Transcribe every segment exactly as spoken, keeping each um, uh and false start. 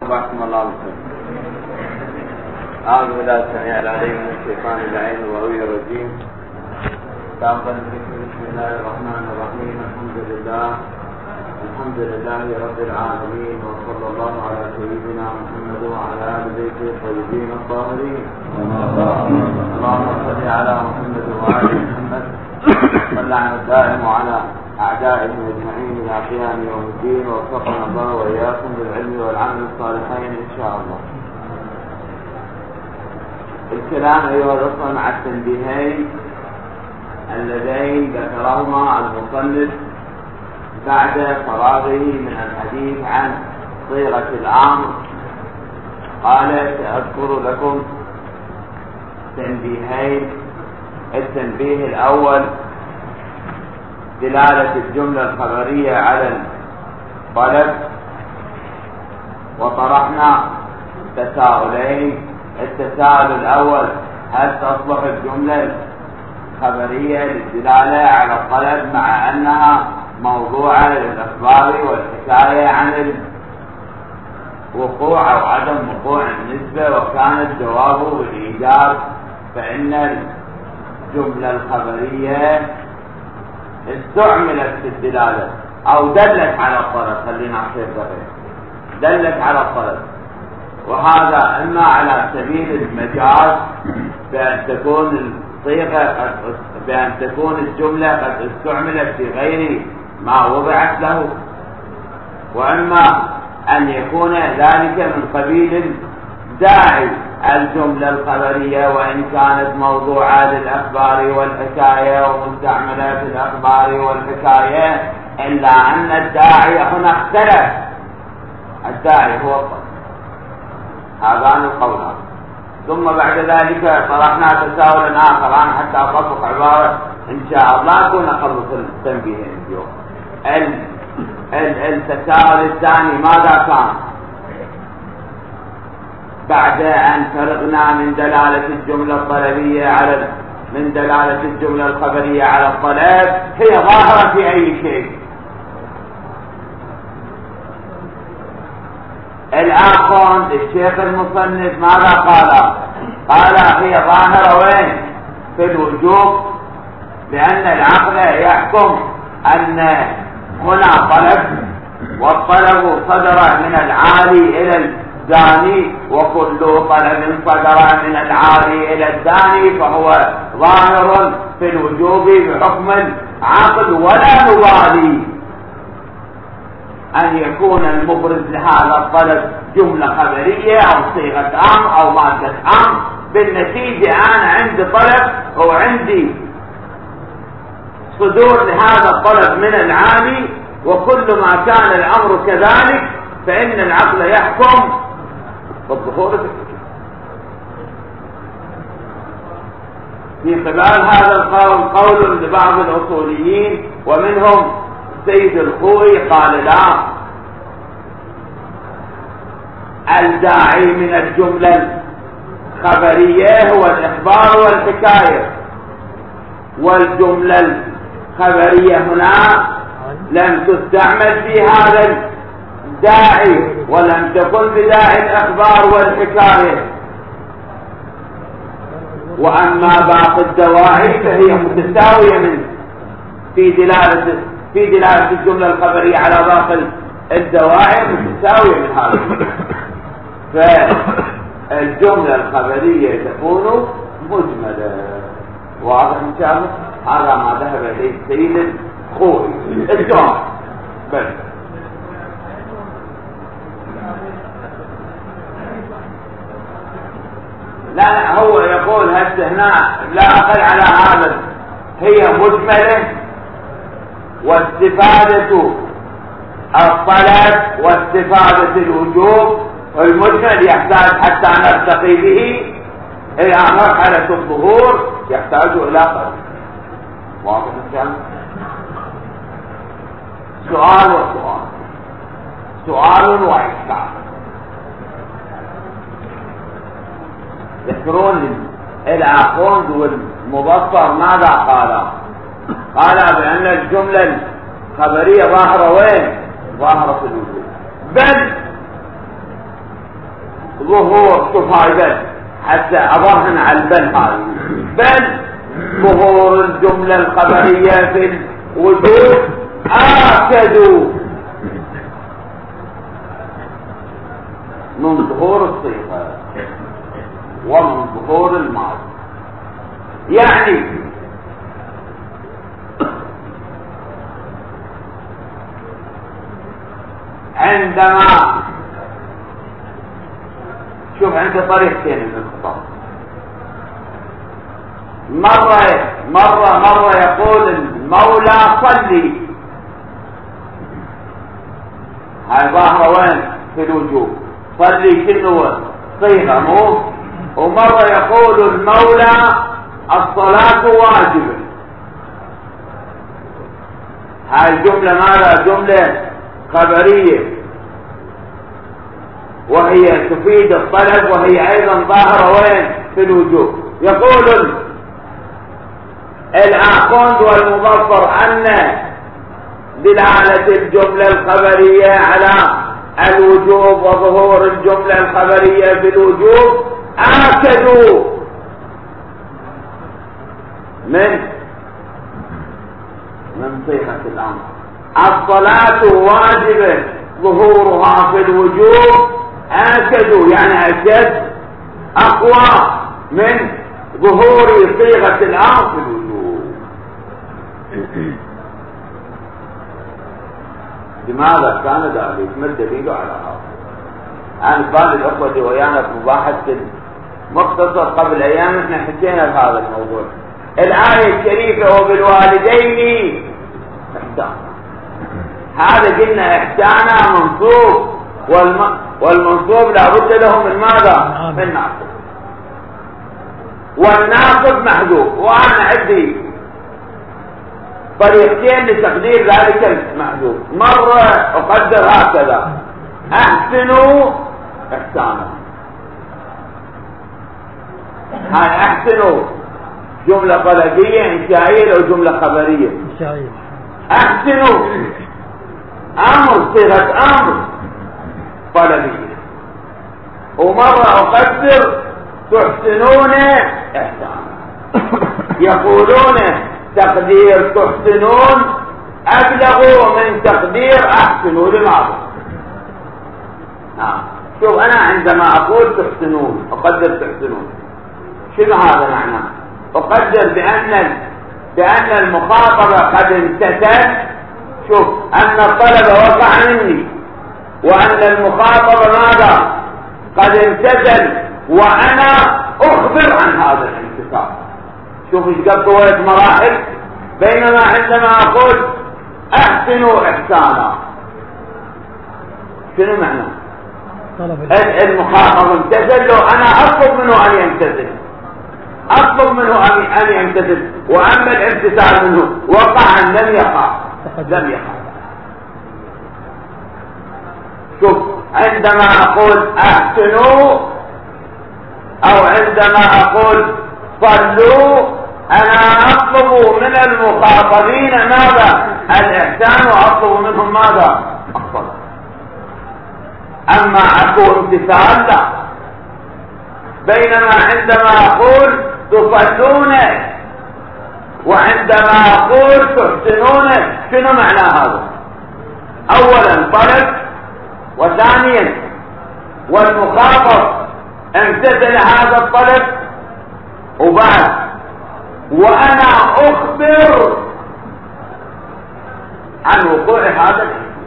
صباحكم الله بالخير. أعوذ بالله السميع العليم من الشيطان اللعين الغوي الرجيم. بسم الله الرحمن الرحيم. الحمد لله الحمد لله رب العالمين، وصلى الله على سيدنا محمد وعلى آل بيته الطيبين الطاهرين. اللهم صل على محمد وآل محمد واللعن الدائم على أعدائهم أجمعين إلى قيام يوم الدين، ووفقنا الله وإياكم بالعلم والعمل الصالحين إن شاء الله. الكلام أيها الأخوة مع التنبيهين اللذين ذكرهما المصنف بعد فراغه من الحديث عن صيغة الأمر. قال سأذكر لكم تنبيهين. التنبيه الأول دلالة الجملة الخبرية على الطلب، وطرحنا تساؤلين. التساؤل الأول: هل تصلح الجملة الخبرية للدلالة على الطلب مع أنها موضوعة للأخبار والحكاية عن الوقوع أو عدم وقوع النسبة؟ وكان الجواب بالإيجاب، فإن الجملة الخبرية استعملت في الدلالة أو دلت على الطلب. خلينا نحكي دلت على الطلب، وهذا إما على سبيل المجاز بأن تكون الصيغة بأن تكون الجملة قد استعملت في غير ما وضعت له، وإما أن يكون ذلك من قبيل داعي الجملة الخبرية وإن كانت موضوعة للأخبار والحكاية ومستعملة في الأخبار والحكاية، إلا أن الداعي هنا اختلف. الداعي هو الطلب. هذان القولان. ثم بعد ذلك طرحنا تساؤلا آخر حتى أطبق عبارة إن شاء الله أكون أخلص التنبيهين اليوم. التساؤل الثاني ماذا كان؟ بعد أن فرغنا من دلالة الجملة الطلبية على من دلالة الجملة الخبرية على الطلب، هي ظاهرة في أي شيء. الآخر الشيخ المصنف ماذا قال؟ قال هي ظاهرة وين؟ في الوجوب، لأن العقل يحكم أن هنا طلب، والطلب صدر من العالي إلى الداني، وكل طلب صدر من العالي إلى الداني فهو ظاهر في الوجوب بحكم العقل، ولا نبالي أن يكون المبرز لهذا الطلب جملة خبرية أو صيغة أمر أو مادة أمر. بالنتيجة أنا عندي طلب أو عندي صدور لهذا الطلب من العالي، وكل ما كان الأمر كذلك فإن العقل يحكم بالظهور في قبال هذا القول. قول لبعض الأصوليين ومنهم سيد الخوئي قال لا، الداعي من الجملة الخبرية هو الإخبار والحكاية، والجملة الخبرية هنا لم تستعمل في هذا الداعي، ولم تكن بداعي الإخبار والحكاية. وأما باقي الدواعي فهي متساوية من في دلالة في دلالة الجملة الخبرية على باقي الدواعي متساوية من هذا. فالجملة الخبرية تكون مجملة. واضح إن شاء الله؟ هذا ما ذهب إليه السيد الخوئي. الجواب بس لا لا هو يقول هسه هنا لا أقل على هذا، هي مجملة، واستفادة الطلب واستفادة الوجوب والمجمل يحتاج حتى نرتقي به إلى مرحلة الظهور، يحتاج إلى قلب. واضح الكلام؟ سؤال وسؤال، سؤال وإشكال. يذكرون الآخوند والمبصر ماذا قال؟ قال بأن الجملة الخبرية ظاهرة وين؟ ظاهرة في الوجود، بل ظهور، شوف هاي بل حتى أضرهن على البل هاي، بل ظهور الجملة الخبرية في الوجود آكدوا من ظهور الصيغة ومن ظهور الماضي. يعني عندما شوف عندي طريقتين من الخطاب، مرة مرة مرة يقول المولى صلي، هاي ظاهرة وين في الوجوب، صلي شنو صيغة مو، ومرة يقول المولى الصلاة واجبة. هاي الجملة ماذا؟ جملة خبرية وهي تفيد الطلب، وهي ايضا ظاهرة وين في الوجوب. يقول الآخوند والمظفر أن دلالة الجملة الخبرية على الوجوب وظهور الجملة الخبرية في الوجوب آكدوا من من صيغة الأمر. الصلاة واجبة ظهورها في الوجوب آكدوا، يعني أشد أقوى من ظهور صيغة الأمر في الوجوب. لماذا كان ذلك؟ ما الدليل على هذا؟ أنا قال الأخوة دي ويانا في مباحث مختصر قبل أيام احنا حكينا بهذا الموضوع. الآية الشريفة وبالوالدين إحسانا، هذا قلنا إحسانا منصوب، والم... والمنصوب لابد له من ماذا؟ من ناصب، والناصب محذوف. وأنا عندي طريقتين لتقدير ذلك المحذوف. مرة أقدر هكذا: أحسنوا إحسانا. هاي أحسنوا جملة طلبية إنشائية أو جملة خبرية؟ إنشائية. أحسنوا أمر، صيغة أمر طلبية. ومرة أقدر تحسنون إحسانا. يقولون تقدير تحسنون أبلغ من تقدير أحسنوا. لماذا؟ آه. شوف أنا عندما أقول تحسنون أقدر تحسنون، شنو هذا معناه؟ أقدر بأن بأن المخاطبة قد امتثل. شوف أن الطلب وقع مني، وأن المخاطبة ماذا؟ قد امتثل، وأنا أخبر عن هذا الامتثال. شوف ايش قد طويت مراحل. بينما عندما أقول أحسنوا إحسانا، شنو معناه؟ المخاطب امتثل، لو أنا أطلب منه أن يمتثل، أطلب منه أن يمتثل، وأما الامتثال منه وقع لم يقع لم يقع. شوف عندما أقول أحسنوا أو عندما أقول صلوا، أنا أطلب من المخاطبين ماذا؟ الإحسان، وأطلب منهم ماذا؟ الصلاة. أما أكو امتثال لا. بينما عندما أقول تصلون وعندما أقول تحسنون، شنو معنى هذا؟ أولا طلب، وثانيا والمخاطب امتثل هذا الطلب، وبعد وأنا أخبر عن وقوع هذا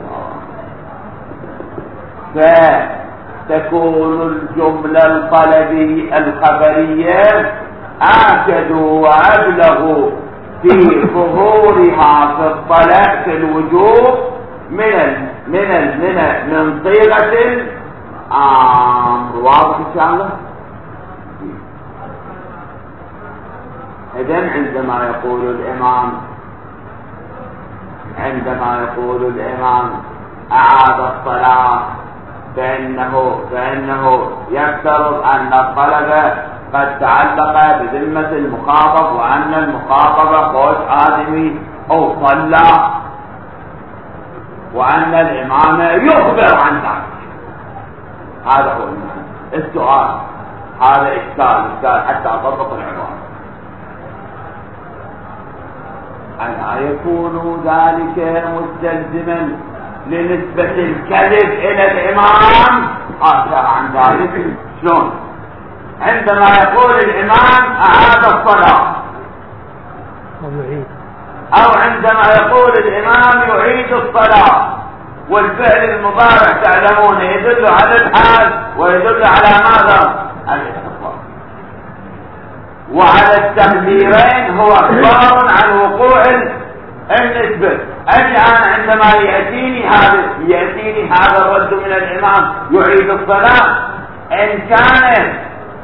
الامر، فتكون الجملة الطلبية الخبرية آكد وأبلغ في ظهورها في الطلب في الوجوب من ال من ال من ال من صيغة الأمر. واضح إن شاء الله؟ إذن عندما يقول الإمام عندما يقول الإمام أعاد الصلاة، فإنه فإنه يفترض أن الطلب قد تعلق بذمة المخاطب، وأن المخاطب قوس آدمي أو صلى، وأن الإمام يخبر عن ذلك. هذا هو المعنى. السؤال هذا إشكال إشكال حتى أضبط العبارة. ألا يكون ذلك مستلزما لنسبة الكذب إلى الإمام؟ حاشا عن ذلك. شلون؟ عندما يقول الإمام أعاد الصلاة أو عندما يقول الإمام يعيد الصلاة، والفعل المضارع تعلمون يدل على الحال ويدل على ماذا؟ الاستقبال. وعلى التقديرين هو اخبار عن وقوع النسبة. الآن عندما يأتيني هذا يأتيني هذا الرد من الإمام يعيد الصلاة، إن كان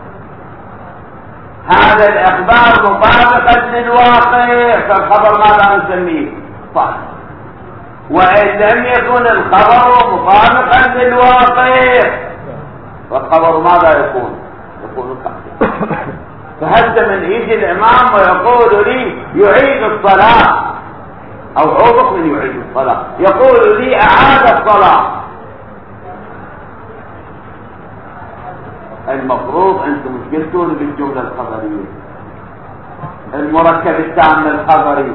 هذا الإخبار مطابقا للواقع فالخبر ماذا نسميه؟ صحيح. وإن لم يكن الخبر مطابقا للواقع فالخبر ماذا يكون؟ يكون صحيح. فهذا من يجي الإمام ويقول لي يعيد الصلاة أو عوض من يعيد الصلاة، يقول لي أعاد الصلاة، المفروض أنتم مش قلتون بالجملة الخبرية المركب التام الخبري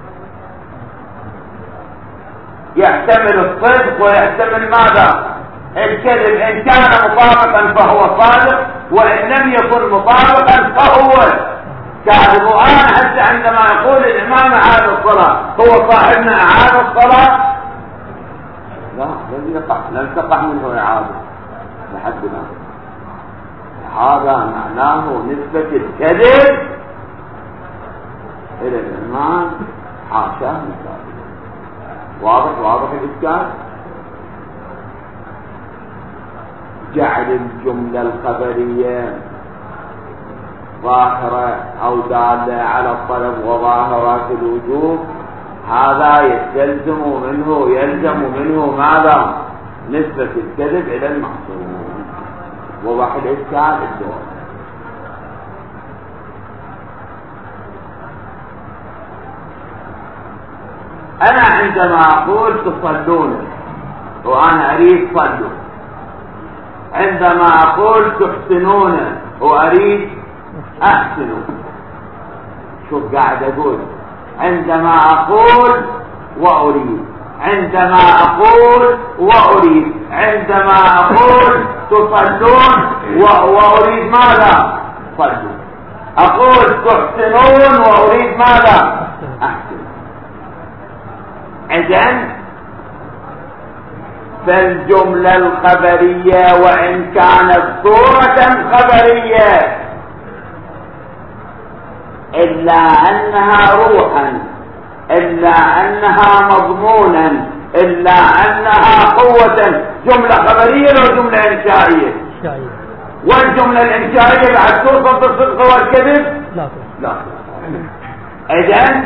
يحتمل الصدق ويحتمل ماذا؟ الكذب. إن كان مطابقا فهو صادق، وإن لم يكن مطابقا فهو كاذب. وأنا حتى عندما يقول الإمام أعاد الصلاة هو صاحبنا أعاد الصلاة؟ لا، لم يقع لم تقع منه إعادة لحد الآن. هذا معناه نسبة الكذب إلى الإمام حاشاه من ذلك. واضح واضح الإشكال. جعل الجملة الخبرية ظاهرة أو دالة على الطلب وظاهرة الوجوب، هذا يستلزم منه يلزم منه ماذا؟ نسبة الكذب إلى المحصول. وضح الإشكال الجواب. أنا عندما أقول تصلون وأنا أريد صلوا، عندما أقول تحسنون وأريد أحسنوا، شوف قاعد أقول عندما أقول وأريد، عندما أقول وأريد، عندما أقول تصلون وأريد ماذا؟ صلوا. أقول تحسنون وأريد ماذا؟ أحسن. إذن فالجملة الخبرية وإن كانت صورة خبرية إلا أنها روحا، إلا أنها مضمونا، إلا أنها قوة، جملة خبرية لو جملة إنشائية. والجملة الإنشائية بعد توصف بالصدق والكذب؟ لا لا. إذن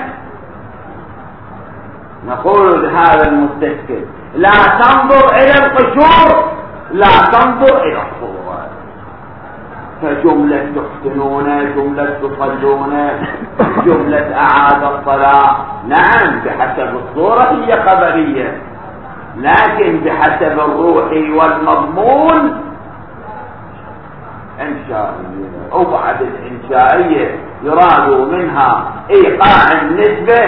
نقول لهذا المستشكل لا تنظر إلى القشور، لا تنظر إلى الصورة. فجملة تحسنون، جملة تصلون، جملة أعاد الصلاة، نعم بحسب الصورة هي خبرية، لكن بحسب الروح والمضمون إنشائية. وبعد الإنشائية يراد منها إيقاع النسبة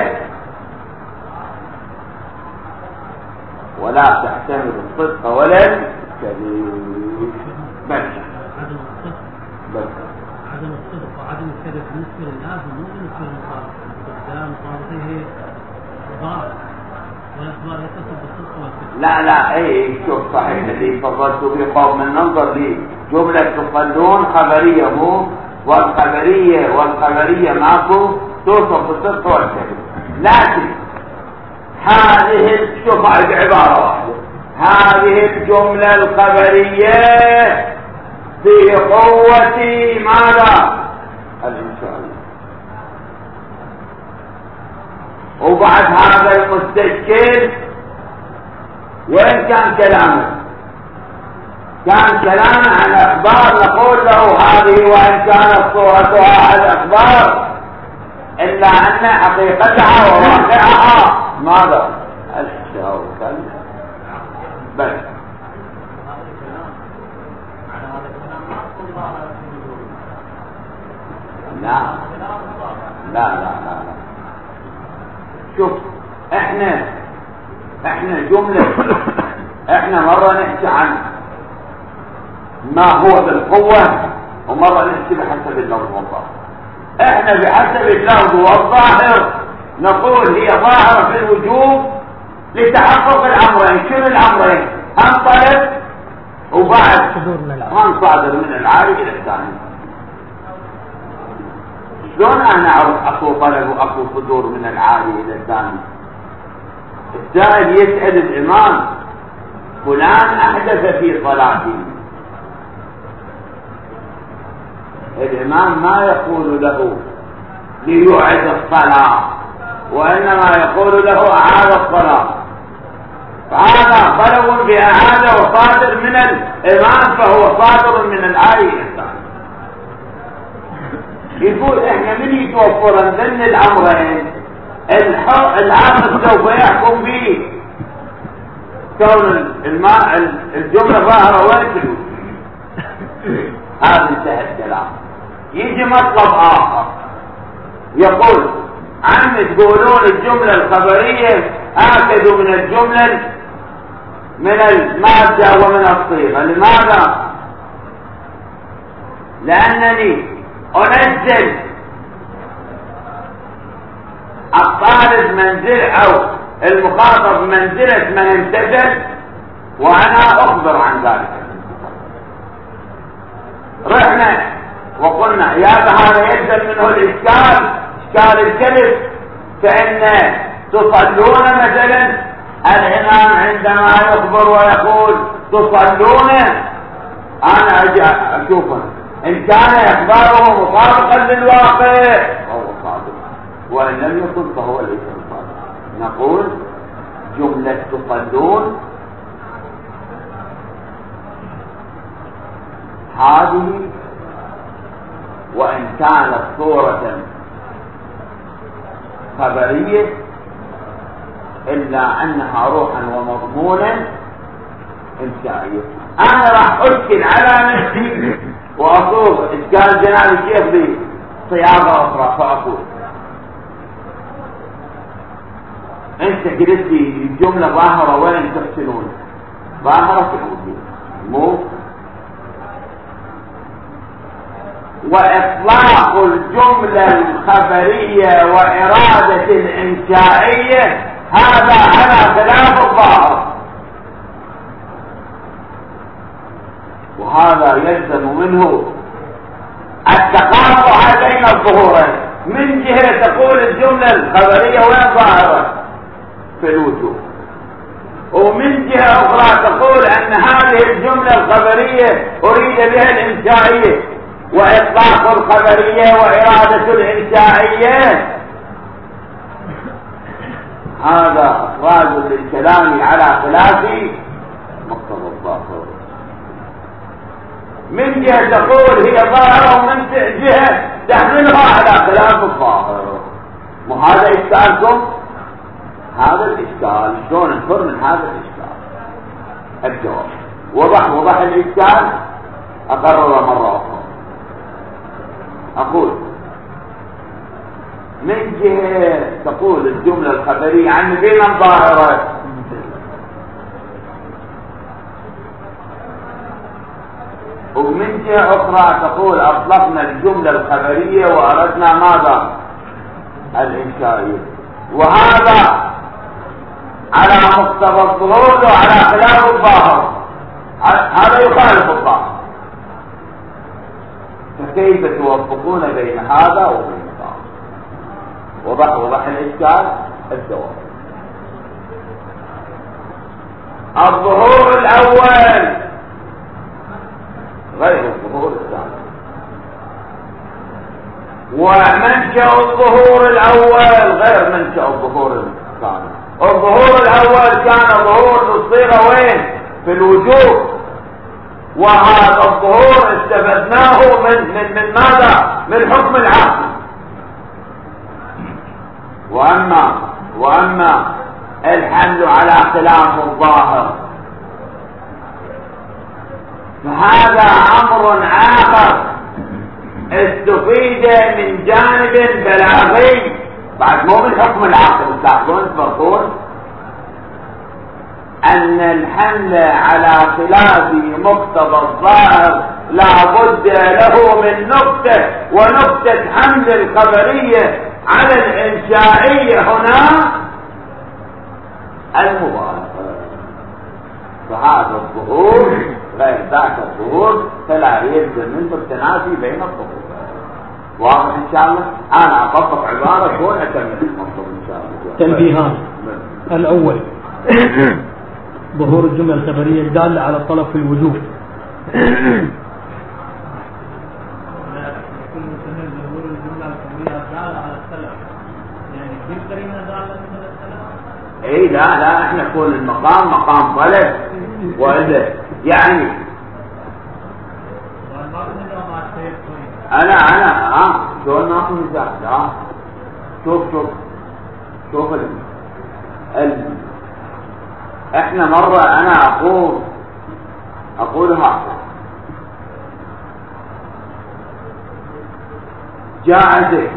ولا تحتمل الصدق ولا الكذب. بس عدم الصدق وعدم الكذب بالنسبة للناس مو بالنسبة للمخالف. قدام مخالفه ضار والإخبار يتصل بالصدق والكذب. لا لا اي شوف صحيح اللي فضلت به قوم من ننظر لي جملة تصلون خبرية مو، والخبرية والخبرية ماكو توصف بالصدق والكذب. لكن هذه شوف بعبارة واحدة، هذه الجملة الخبرية في قوة ماذا؟ الإنسان. وبعد هذا المستشكل وين كان كلامه؟ كان كلامه عن أخبار نقول له هذه وإن كانت صورتها الأخبار إلا أن حقيقتها وواقعها ماذا؟ الشاو كلمة بس. لا لا لا لا لا شوف احنا احنا جملة احنا مرة نحكي عن ما هو بالقوة ومرة نحكي بحسب اللفظ والظاهر. احنا بحسب اللفظ والظاهر نقول هي ظاهرة في الوجوب لتحقق الامرين. شنو الامرين؟ انطلب وبعد من صادر من العالي الى الثاني. شلون انا اعرف اكو طلب واكو صدور من العالي الى الثاني؟ السائل يسأل الامام فلان احدث في صلاته، الامام ما يقول له ليعد الصلاة وانما يقول له اعاد الصلاة، فهذا طلب باعادة وصادر من الامام فهو صادر من الآية الثانية. يقول احنا من يتوفر ضمن الامرين العاقل سوف يحكم به كون الماء الجملة ظاهرة وين. هذا انتهى الكلام. يجي مطلب اخر يقول عم تقولون الجملة الخبرية اكدوا من الجملة من المادة ومن الصيغة. لماذا؟ لانني انزل الطالب منزل او المخاطب منزلة من امتثل وانا اخبر عن ذلك. رحنا وقلنا يا هذا يلزم منه الاشكال، اشكال الكلف، فان تصلون مثلا الامام عندما يخبر ويقول تصلون انا اجي اشوفه ان كان اخباره مطابقا للواقع فهو صادق، وان لم يكن فهو ليس صادق. نقول جملة تصلون هذه وان كانت صورة خبرية الا انها روحا ومضمونا انشائية. انا راح اشكل على نفسي واصوغ اشكال جناب الشيخ بصياغة اخرى فاقول انت قلت لي الجملة ظاهرة وين تحسنون؟ ظاهرة تقول مو واطلاق الجملة الخبرية وارادة الانشائية هذا على خلاف الظاهر، وهذا يلزم منه التقاطع بين الظهورين. من جهة تقول الجملة الخبرية وين ظاهرة في الوجوب، ومن جهة أخرى تقول أن هذه الجملة الخبرية أريد بها الإنشائية، وإطلاق الخبرية وإرادة الإنشائية هذا إخراج للكلام على خلاف مقتضى الظاهر. من جهة تقول هي ظاهرة ومن جهة تحملها على خلاف الظاهر. وهذا إشكالكم، هذا الإشكال شلون نفر من هذا الإشكال؟ الجواب وضح وضح الإشكال. أقرر مرة أخرى أقول من جهة تقول الجملة الخبرية عن بين الظاهرة ومن جهة أخرى تقول أطلقنا الجملة الخبرية وأردنا ماذا؟ الإنشائية، وهذا على مقتضى الظهور وعلى خلاف الظاهر، هذا يخالف الظاهر. فكيف توفقون بين هذا وبين هذا؟ وضح وضح الإشكال. الجواب الظهور الأول غير الظهور الثاني، ومنشأ الظهور الأول غير منشأ الظهور الثاني. الظهور الأول كان ظهور الصيغة وين؟ في الوجوب، وهذا الظهور استفدناه من من من ماذا؟ من حكم العقل. وأما وأما الحمل على خلاف الظاهر فهذا أمر آخر استفيد من جانب بلاغي بعد مو من حكم العقل. تلاحظون تفرقون أن الحمل على خلاف مقتضى الظاهر لا بد له من نقطة، ونقطة حمل الخبرية على الإنشائية هنا المبالغة. فهذا الظهور غير ذاك الظهور، فلا يلزم منه التنافي بين الظهور. واضح إن شاء الله؟ أنا أطبق عبارة كون أكمل المطلوب إن شاء الله. تنبيهان: الأول ظهور الجملة الخبرية الدالة على الطلب في الوجوب. اي لا لا احنا نقول المقام مقام طلب وإلا يعني انا انا ها شلون ناخذ مثال؟ لا شوف شوف شوف ال... ال... احنا مرة انا اقول اقولها جاء زيد،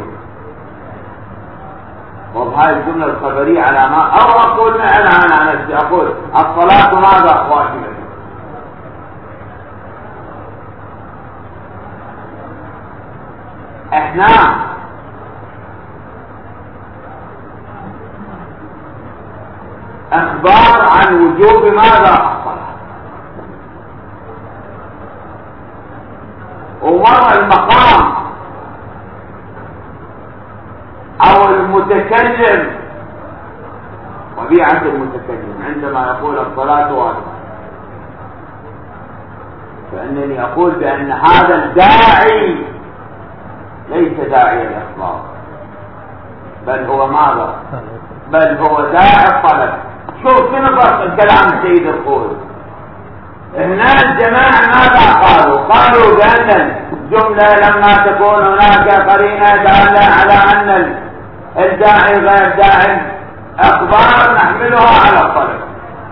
وبهاي الجملة الخبرية على ما او اقول انا انا نفسي اقول الصلاة ماذا واجبة. احنا اخبار عن وجوب ماذا الصلاة، ومر المقام او المتكلم طبيعة المتكلم عندما يقول الصلاة واجبة، فانني اقول بان هذا الداعي ليس داعي الاخبار، بل هو ماذا؟ بل هو داعي الطلب. شوف شنو فرق الكلام السيد القول. هنا الجماعة ماذا قالوا؟ قالوا بأن الجملة لما تكون هناك قرينة دالة على أن الداعي غير داعي أخبار نحملها على الطلب.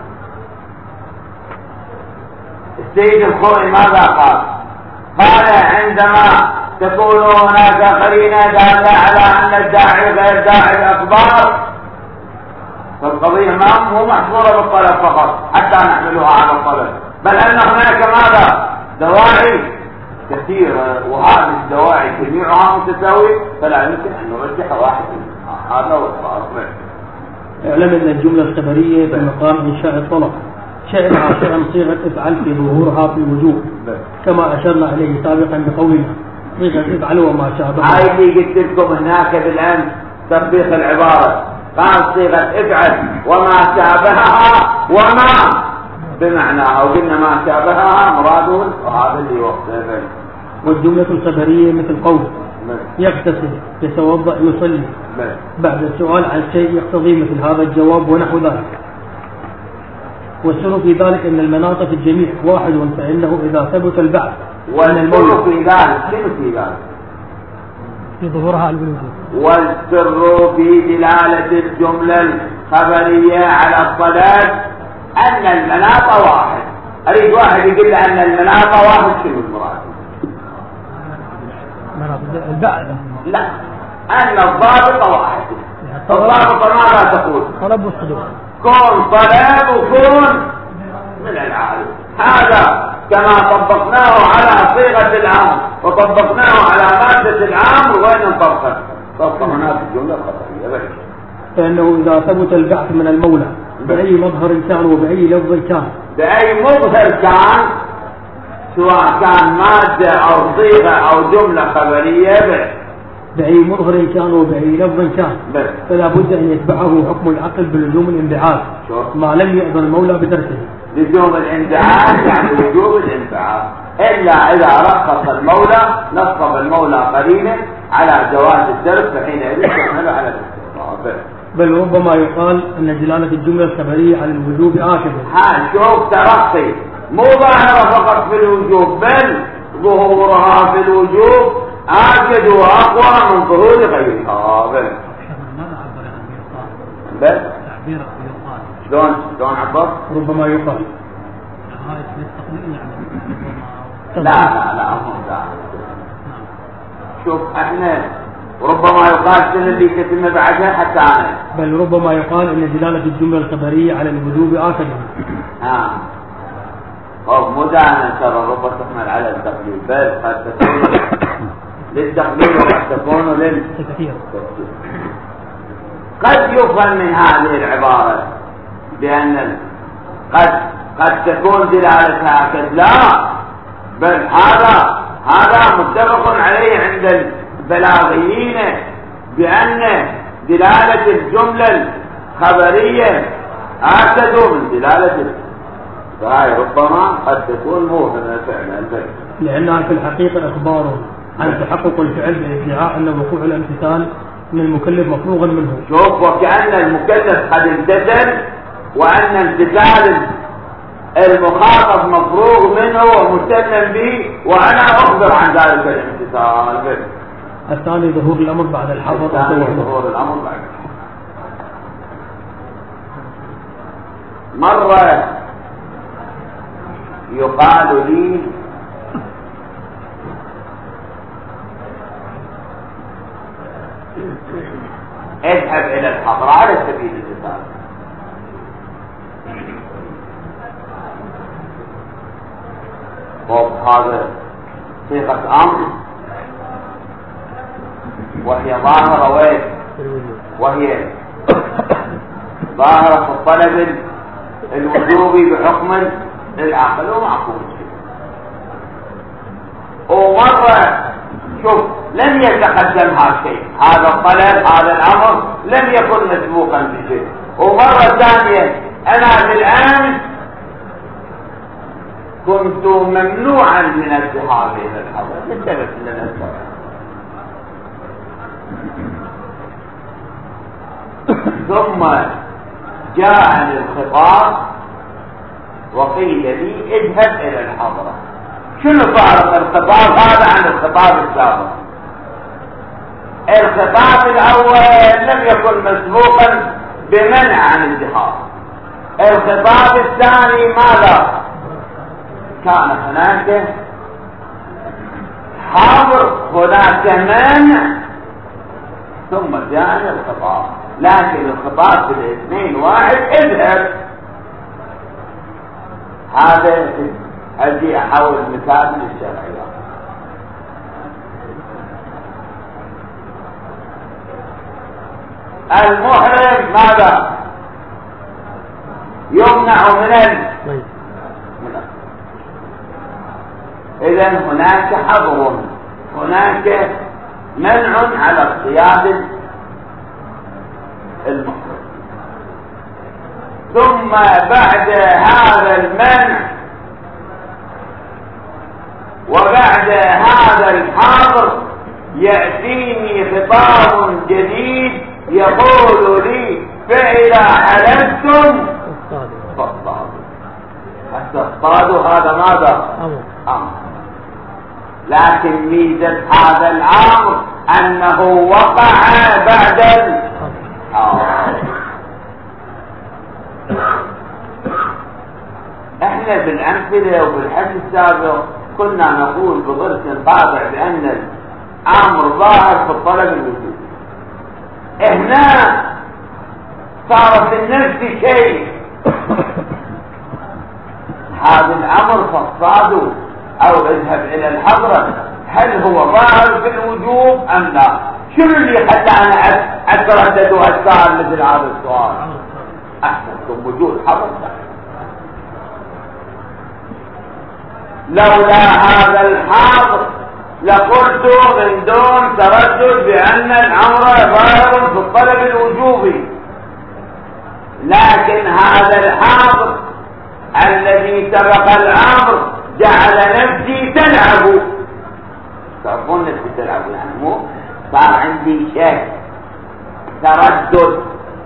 السيد الخوئي ماذا قال؟ قال عندما تكون هناك قرينة دالة على أن الداعي غير داعي أخبار، فالقضية ما مو محصورة بالطلب فقط حتى نحملها على الطلب، بل أن هناك ماذا؟ دواعي كثيرة، وهذه الدواعي جميعها متساوية، فلا يمكن أن نرجح واحد منها. هذا هو الأصل. اعلم أن الجملة الخبرية بمقام إنشاء الطلب شأنها شأن صيغة افعل في ظهورها في الوجوب، كما أشرنا إليه سابقا بقولنا صيغة افعل وما شابه. هاي اللي قلت لكم هناك بالأمس تطبيق العبارة، قال صيغة افعل وما شابهها وما بمعناها، وقلنا ما شابهها مراده وهذا اللي وقته. والجملة الخبرية مثل قول يغتسل يتوضأ يصلي بعد السؤال عن شيء يقتضي مثل هذا الجواب ونحو ذلك. والسر في ذلك أن المناط في الجميع واحد، فإنه إذا ثبت البعث والسر في ذلك شنو في ذلك؟ في ظهورها على الوجوب. والسر في دلالة الجملة الخبرية على الصلاة أن المناط واحد. أريد واحد يقول أن المناط واحد، شنو المراد؟ البعث لا، أن الضابط واحد. الضابط ماذا تقول؟ طلب والصدور. كون طلب وكون من العالم. هذا كما طبقناه على صيغة الأمر وطبقناه على مادة الأمر، وين نطبقه؟ طبقنا في الجملة الخبرية. فإنه إذا ثبت البعث من المولى بأي مظهر كان وبأي لفظ كان، بأي مظهر كان، سواء كان مادة أو صيغة أو جملة خبرية، بس بأي مظهر كان وبأي لفظ كان، بس فلا بد أن يتبعه حكم العقل بلزوم الانبعاث ما لم يأذن المولى بتركه. لزوم الانبعاث يعني وجوب الانبعاث، إلا إذا رخص المولى نصب المولى قرينة على جواز الترك، فحينئذ يحمل على الاستثناء. بل ربما يقال أن دلالة الجملة الخبرية على الوجوب آكدة. ها شوف ترقي، مو ظاهرة فقط في الوجوب، بل ظهورها في الوجوب آكد وأقوى من ظهور غيرها. بل ماذا عبر عن يقال؟ بل تعبير يقال شلون شلون عبر؟ ربما يقال هاي التقنين يعني لا لا لا هم ذا. شوف احنا ربما يقال سنة اللي تتم بعدها حتى عنه، بل ربما يقال ان دلالة الجملة الخبرية على الوجوب آكد. ها طب مو دعنا ترى ربما تحمل على التقليل، بل قد تكون للتقليل وقد تكون للتكثير. قد يفهم من هذه العبارة بأن قد قد تكون دلالتها آكد، لا بل هذا هذا متفق عليه عند البلاغيين بأن دلالة الجملة الخبرية آكد من دلالة، فهي ربما قد تكون موهمة فعلا، لأنها في الحقيقة إخبار عن تحقق الفعل بادعاء أن وقوع الامتثال من المكلف مفروغا منه. شوف وكأن المكلف قد امتثل وأن امتثال المخاطب مفروغ منه ومسلم به وأنا أخبر عن ذلك الامتثال. الثاني ظهور الأمر بعد الحظر. الثاني ظهور الأمر بعد. مرة يقال لي اذهب إلى الحضر على سبيل المثال، طب هذا صيغة أمر وهي ظاهرة وين؟ وهي ظاهرة في الطلب الوجوبي بحكم للعقل ومعقول. ومرة شوف لم يتقدم هذا الشيء، هذا الطلب هذا الأمر لم يكن مسبوقا بشيء. ومرة ثانية أنا بالآن كنت ممنوعا من الذهاب إلى الحضر لسبب من الأسباب، ثم جاءني الخطاب وقيل لي اذهب إلى الحضرة. شنو فارق الخطاب هذا عن الخطاب السابق؟ الخطاب الأول لم يكن مسبوقا بمنع عن الذهاب، الخطاب الثاني ماذا؟ كان هناك حاضر هناك منع ثم جاءني الخطاب، لكن الخطاب في الاثنين واحد اذهب. هذا أجي أحاول مثال للشرعية. المحرم ماذا؟ يمنع من ال إذن هناك حظر، هناك منع على اصطياد المحرم، ثم بعد هذا المنع وبعد هذا الحظر يأتيني خطاب جديد يقول لي فإذا حللتم فاصطادوا. حتى اصطادوا هذا ماذا؟ أمر. لكن ميزة هذا الأمر أنه وقع بعد الحظر. احنا بالأمثلة وبالحديث السابق كنا نقول بضرس قاطع بأن الأمر ظاهر في الطلب الوجود. هنا صار في النفس شيء، هذا الأمر فاصطادوا أو اذهب إلى الحضرة، هل هو ظاهر في الوجوب أم لا؟ شنو اللي حتى أنا أتردد وأسأل مثل هذا السؤال؟ أحسنتم وجود حضر. لولا هذا الحاضر لقلت من دون تردد بأن الأمر ظاهر في الطلب الوجوبي، لكن هذا الحاضر الذي سبق الأمر جعل نفسي تلعب. تعرفون نفسي تلعب يعني مو صار عندي شك تردد.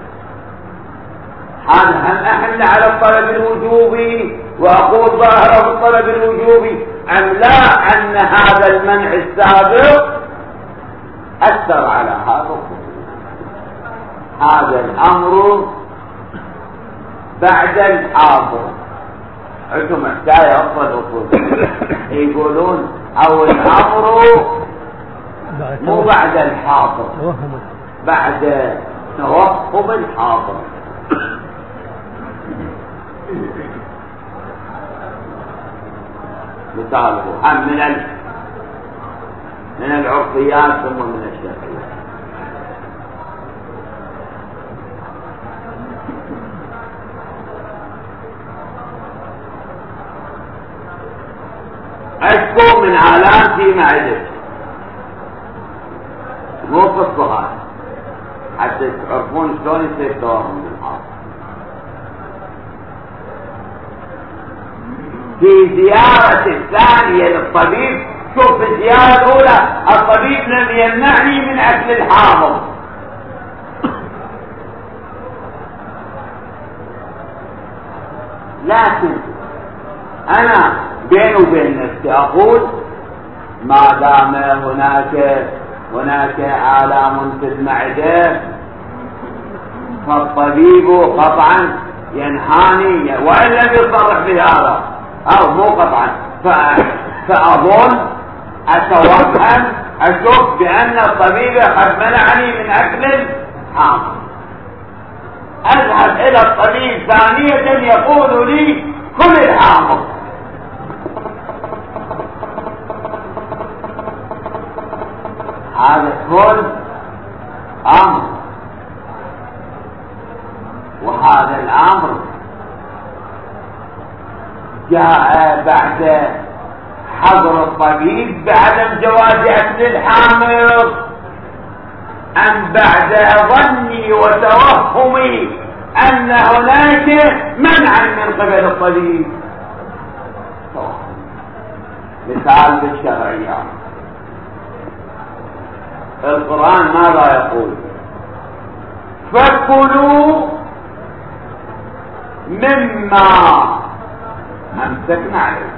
هذا هم أحل على الطلب الوجوبي وأقول ظاهر في الطلب الوجوبي أم لا أن هذا المنع السابق أثر على هذا هذا الأمر بعد الحاضر. عندهم حكاية أصلا أصول يقولون أو الأمر مو بعد الحاضر، بعد توهم الحاضر. مثاله هم من ال... من العرفيات ثم من الشرعيات. أشكو من آلام في معدتي، مو قصة هذا حتى تعرفون شلون يصير توهم بالحاضر. في زيارة الثانية للطبيب، شوف الزيارة الأولى الطبيب لم يمنعني من أكل الحامض، لكن أنا بيني وبين نفسي أقول ما دام هناك هناك آلام في المعدة فالطبيب قطعا ينهاني، وإن لم يصرح بهذا أو مو قطعا، فأظن أتوهم أشك بأن الطبيب قد منعني من أكل الحامض. أذهب إلى الطبيب ثانية يقول لي كل الحامض. هذا كل أمر، وهذا الأمر جاء بعد حضر الطبيب بعدم جواز أكل الحامض أم بعد ظني وتوهمي أن هناك منعا من قبل الطبيب؟ مثال بالشرعيات، القرآن ماذا يقول؟ فكلوا مما أمسكنا عليه.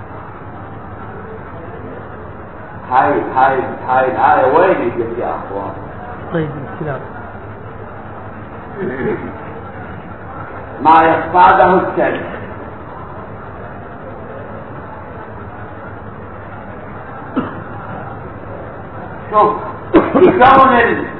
هاي هاي هاي الآية وين يجي يا أخوان؟ طيب الكلام ما يصطاده الكلب. شوف بكون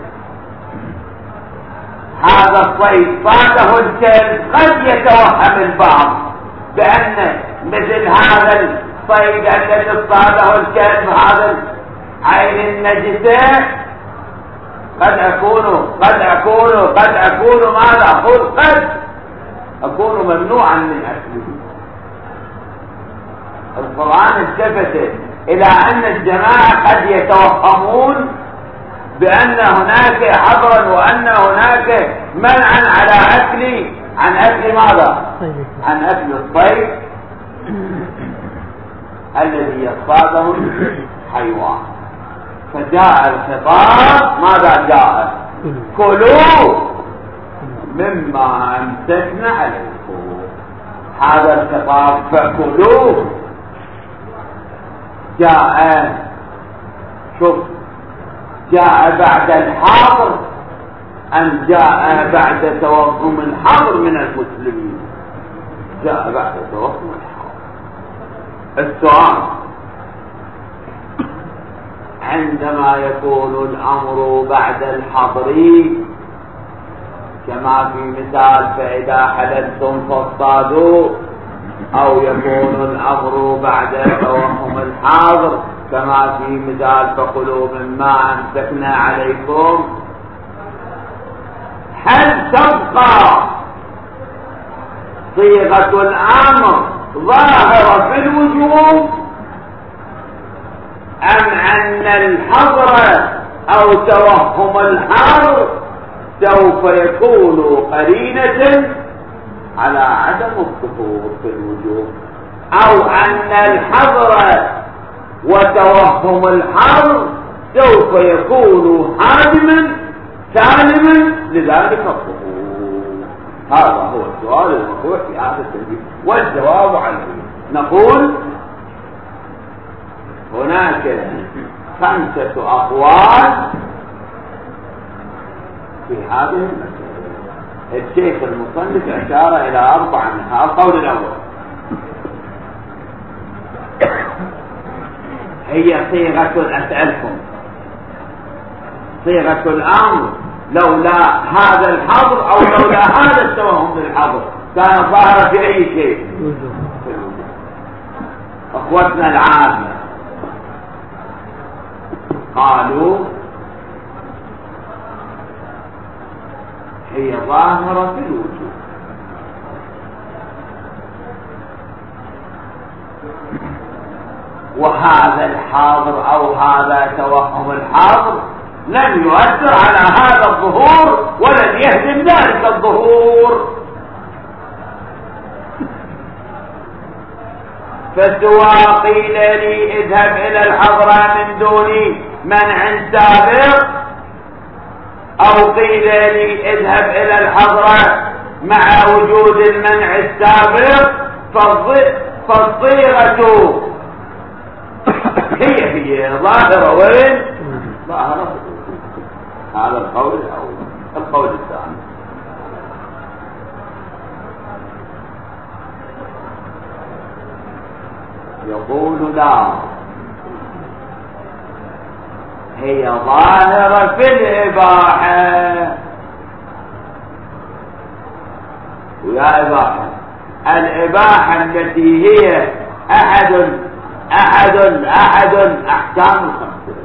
هذا الصيد صاده الكلب قد يتوهم البعض بأن مثل هذا الصيد الذي صاده الكلب هذا عين النجسة قد أكون قد أكون قد أكون ماذا أقول؟ قد أكون ممنوعا من أكله. القرآن التفت إلى أن الجماعة قد يتوهمون بأن هناك حظرا وأن هناك منعا على أكل عن أكل ماذا؟ عن أكل الصيد الذي يصطاده الحيوان. فجاء الخطاب ماذا جاء؟ كلوا مما أمسكنا عليكم. هذا الخطاب فكلوا جاء، شوف جاء بعد الحظر أم جاء بعد توهم الحظر من المسلمين؟ جاء بعد توهم الحظر. السؤال: عندما يكون الأمر بعد الحظر كما في مثال فإذا حللتم فاصطادوا، أو يكون الأمر بعد توهم الحاضر كما في مثال فكلوا مما أمسكنا عليكم، هل تبقى صيغة الأمر ظاهرة في الوجوب أم أن الحظر أو توهم الحظر سوف يكون قرينة على عدم الظهور في الوجوب، أو أن الحظر وتوهم الحظر سوف يكون حادما سالما لذلك الظهور؟ هذا هو السؤال المطروح في هذا التنبيه، والجواب عنه نقول هناك خمسة أقوال في هذه المسألة. الشيخ المصنف أشار إلى أربعة منها. القول الأول: هي صيغة أسألكم صيغة الأمر لولا هذا الحظر أو لولا هذا التوهم بالحظر كان ظاهر في أي شيء. أخوتنا العامة قالوا هي ظاهرة في الوجود، وهذا الحاضر أو هذا توهم الحاضر لم يؤثر على هذا الظهور ولن يهدم ذلك الظهور. فسواء قيل لي اذهب إلى الحضرة من دون منع سابق أو قيل لي اذهب إلى الحضرة مع وجود المنع السابق فالصيغة هي هي ظاهرة وين؟ ظاهرة. هذا القول الأول. القول الثاني يقول لا، هي ظاهرة في الإباحة. ويا إباحة الإباحة التي هي أحد أحد أحد أحكام الخمسة.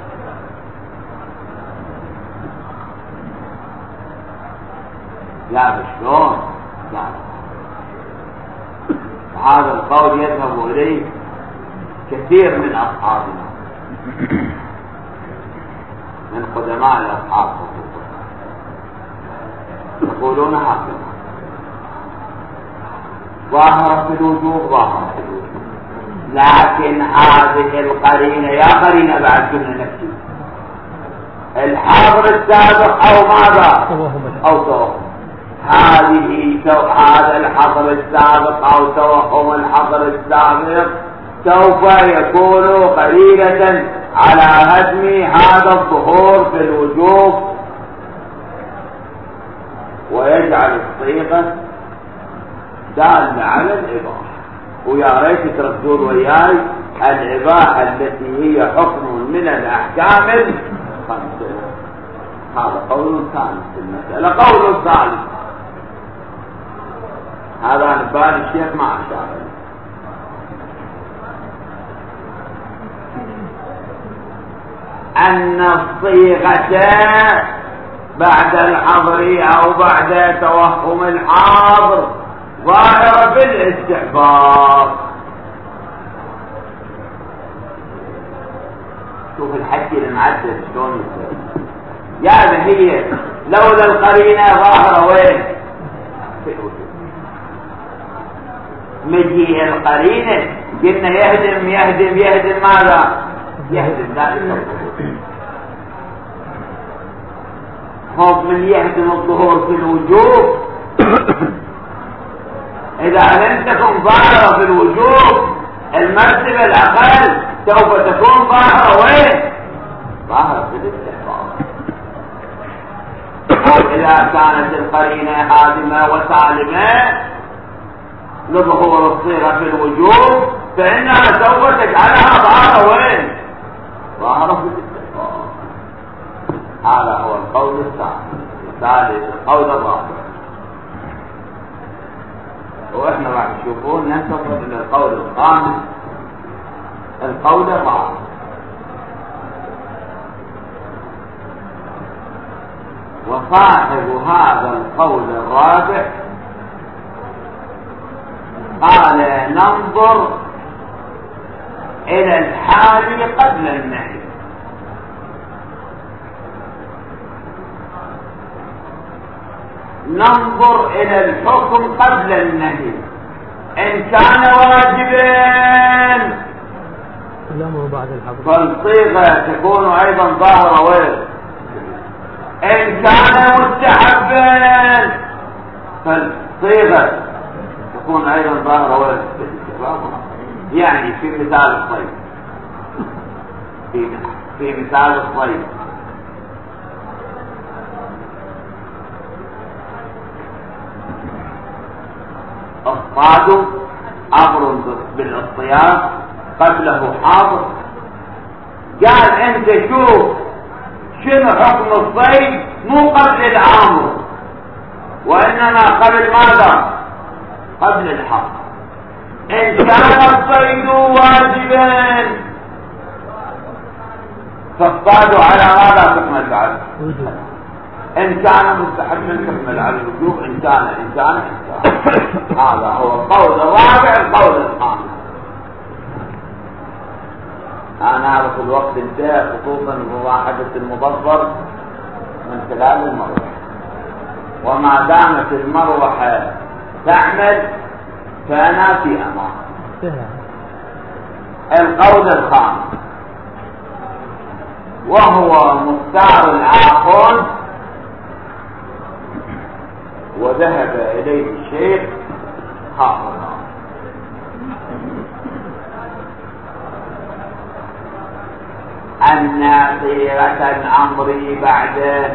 لا بشلون؟ لا، هذا القول يذهب إليه كثير من أصحابنا من قدماء الأصحاب يقولون حقنا ظاهرة في الوجوب ظاهرة في الوجوب، لكن هذه القرينة يا قرينة بعد جملة نفسي الحاضر السابق أو ماذا أو توهم، هذه هذا الحظر السابق أو توهم الحظر السابق سوف يكون قليلة على هدم هذا الظهور في الوجوب ويجعل الصيغة دالة على الإباحة. ويا ريت تردون وياي الإباحة التي هي حكم من الأحكام الخمسة. هذا قول ثالث في المسألة. قول ثالث هذا نبال الشيخ مع الشافعي أن الصيغة بعد الحظر أو بعد توهم الحاضر ظاهرة في الاستحباب. شوف الحكي المعدل شلون يصير. يعني هي لولا القرينة ظاهرة وين؟ في الوجود. مجيء القرينة قلنا يهدم يهدم يهدم ماذا؟ يهدم ذلك الظهور. خوف من يهدم الظهور في الوجوب. إذا لم تكن ظاهرة في الوجوب المرتبة الأقل سوف تكون ظاهرة وين؟ ظاهرة في الاستحباب. إذا كانت القرينة هادمة وسالمة لظهور الصيغة في الوجوب فإنها سوف تجعلها ظاهرة وين؟ ظاهرة في الاستحباب. هذا هو القول الثاني. الثالث القول الرابع، واحنا راح نشوفون ننتقل الى القول الخامس. القول الرابع وصاحب هذا القول الرابع قال ننظر الى الحال قبل النهي. ننظر الى الحكم قبل النهي. ان كان واجبا فالصيغة تكون ايضا ظاهرة وين؟ ان كان مستحبا فالصيغة تكون ايضا ظاهرة وين؟ يعني في مثال الصيد في, في مثال الصيد الصاد امر بالاصطياد قبله حاضر قال انت شوف شنو حكم الصيد مو قبل الامر وانما قبل ماذا؟ قبل الحق. ان كان الصيد واجبا فاصطادوا على ماذا حكم الفعل؟ ان كان مستحبا حكم على الوجوب، ان كان ان كان ان كان. هذا هو القول الرابع. القول الخامس انا اعرف الوقت انتهى، خصوصا بملاحظه المبصر من خلال المروحه، وما دامت المروحه تعمل فانا في امان. القول الخامس وهو مختار الآخر وذهب إليه الشيخ حافظ أن صيغة الأمر بعد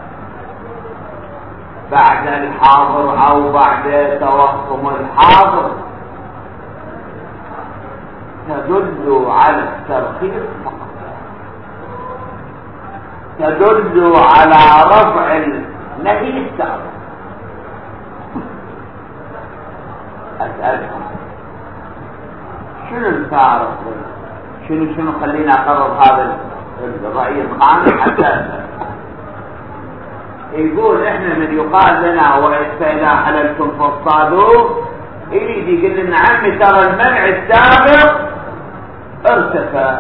بعد الحاضر أو بعد توهم الحاضر تدل على الترخيص فقط، تدل على رفع النهي السابق. أسألكم شنو الفارق؟ شنو شنو خلينا أقرر هذا الرأي الخامس حتى أسأل. يقول إحنا من يقال لنا فإذا حللتم فاصطادوا، يريد يقول لنا عمي ترى المنع السابق ارتفع،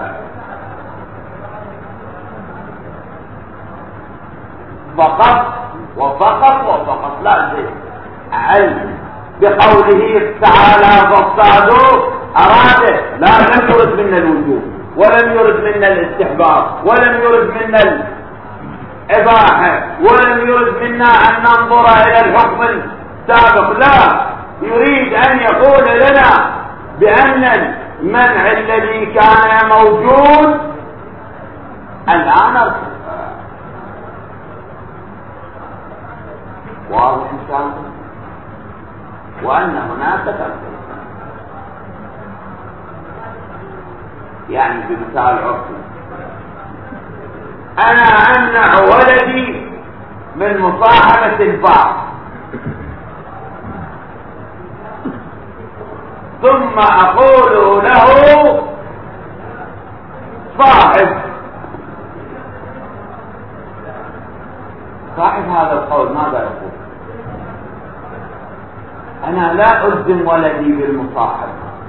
فقط وفقط وفقط لا شيء. علم بقوله تعالى فاصطادوا أراده لا لم يرد منا الوجوب ولم يرد منا الاستحباب ولم يرد منا الإباحة ولم يرد منا أن ننظر إلى الحكم السابق، لا، يريد أن يقول لنا بأن المنع الذي كان موجود الآن ارتفع. واضح إن شاء الله؟ وأن هناك ترتيب، يعني بمثال عرفي أنا أمنع ولدي من مصاحبة البعض، ثم أقول له صاحب صاحب هذا القول ماذا يقول؟ أنا لا ألزم ولدي بالمصاحبة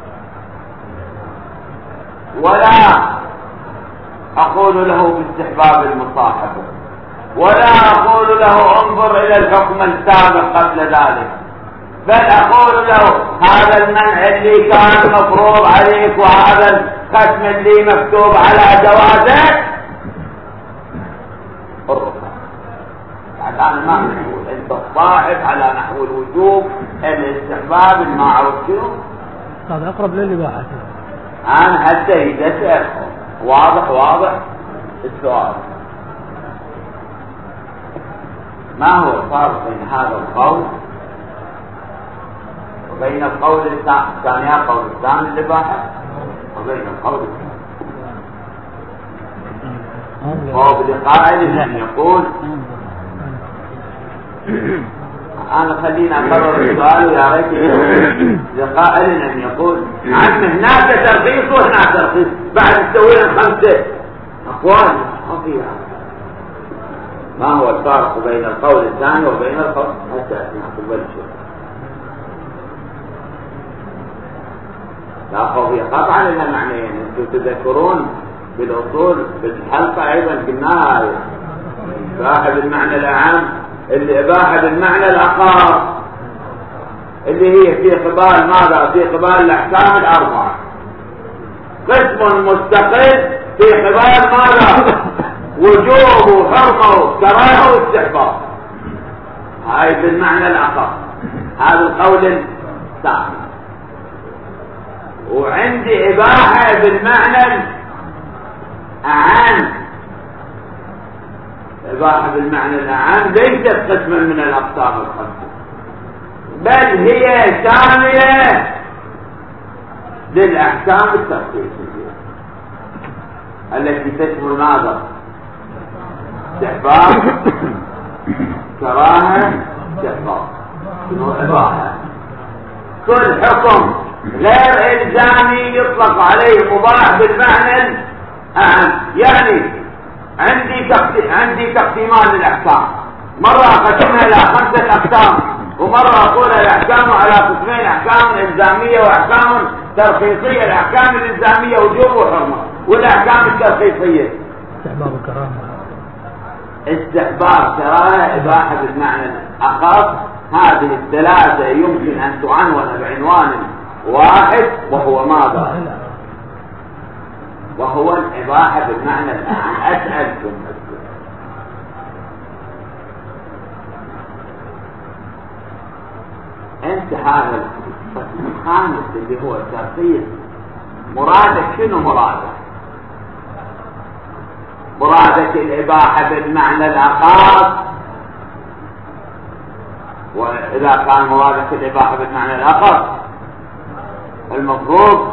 ولا أقول له باستحباب المصاحبة ولا أقول له انظر إلى الحكم السابق قبل ذلك، بل أقول له هذا المنع اللي كان مفروض عليك وهذا الختم اللي مكتوب على جوازك الرخصة. الآن ما نقول أنت الصاحب على نحو الوجوب الاستحباب المعروف شنو؟ هذا أقرب للإباحة. أنا حتى إذا سألهم واضح واضح السؤال. ما هو الفرق بين هذا القول وبين القول الثاني قول الثاني الإباحة وبين القول الثاني؟ هو بقائل أن يقول أنا خلينا أقرر السؤال ويا ريت لقائل أن يقول عن هناك ترخيص وهناك ترخيص بعد تسوينا خمسة أقوال ما فيها. ما هو الفارق بين القول الثاني وبين القول الثاني؟ أقول شيء لا قضية قطعا لها معنيين. أنتم تذكرون بالأصول بالحلقة أيضا قلناها إباحة بالمعنى الأعم، الإباحة بالمعنى الأخر اللي هي في قبال ماذا؟ في قبال الأحكام الأربعة. قسم مستقل في قبال ماذا؟ وجوب وحرمة وكراهة واستحباب، هاي بالمعنى الأخر. هذا القول الثاني. وعندي إباحة بالمعنى الأعم. إباحة بالمعنى الأعم ليست قسما من الأقسام الخمسة، بل هي شاملة للأحكام التخصيصية. التي تشمل ماذا؟ استحباب، كراهة، استحباب، شنو إباحة. كل حكم غير إلزامي يطلق عليه مباح بالمعنى الأعم. يعني عندي تقسيم عندي تقسيمان للأحكام، مرة أقسمها إلى خمسة أقسام، ومرة أقول الأحكام على قسمين: أحكام إلزامية وأحكام ترخيصية. الأحكام الإلزامية وجوب وحرمة، والأحكام الترخيصية استحباب وكراهة. استحباب، كراهة، إباحة بالمعنى الأخص. هذه الثلاثة يمكن أن تعنون بعنوان واحد، وهو ماذا؟ وهو الإباحة بالمعنى الأعم. أسألكم أنت هذا الخامس اللي هو الترخيص، مرادك شنو؟ مرادك مرادك الإباحة بالمعنى الأخص، وإذا كان مرادك الإباحة بالمعنى الأخص المفروض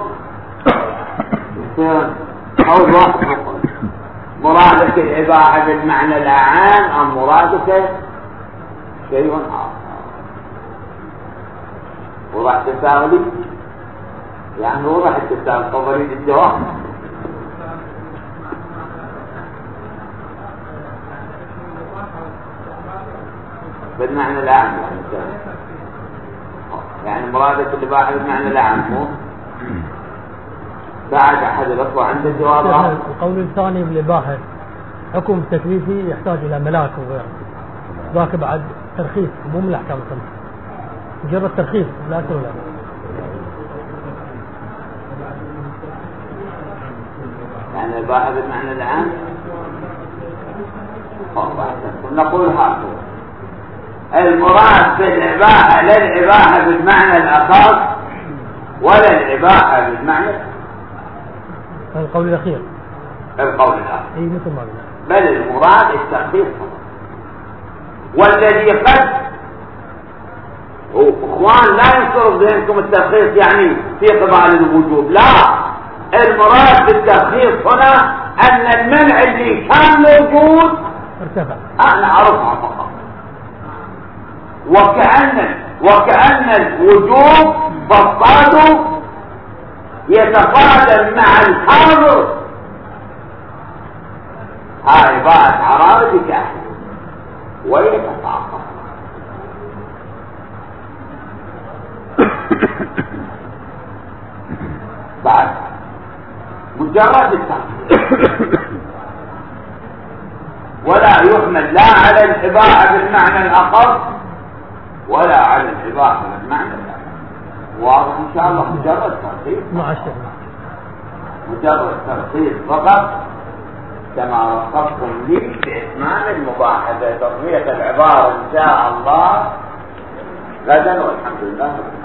يصير قول واحد فقط: مرادك الإباحة بالمعنى الأعام أم مرادك شيء آخر؟ وراح تساولي يعني وراح تساول طبري الجواب. بالمعنى الأعم يعني, يعني مرادك الإباحة بالمعنى الأعم مو بعد أحد الأخوة عنده جواب. القول الثاني بالإباحة حكم تكليفي يحتاج إلى ملاك وغيره، ذاك بعد ترخيص مو من الأحكام الخمسة، مجرد ترخيص لا تقول لا. يعني الإباحة بالمعنى العام نقول هذا المراد بالإباحة لا الإباحة بالمعنى الأخص ولا الإباحة بالمعنى القول الأخير. القول الأخير اي مثل ما قلنا، بل المراد الترخيص. والذي قد اخوان لا ينصرف ذهنكم الترخيص يعني في قبال الوجوب، لا، المراد بالترخيص هنا ان المنع اللي كان موجود ارتفع. انا اعرفها فقط، وكأن وكأن الوجوب فالصاد يتقادم مع الحاضر. هاي بعد عرارتك ويتفاقم. بعد مجرد التنفيذ ولا يحمل لا على الإباحة بالمعنى الأخص ولا على الإباحة بالمعنى الأخص. واضح إن شاء الله؟ مجرد ترخيص، مجرد ترخيص فقط، كما رخصتم لي بإتمام المباحثة. تطبيق العبارة إن شاء الله غدا، والحمد لله.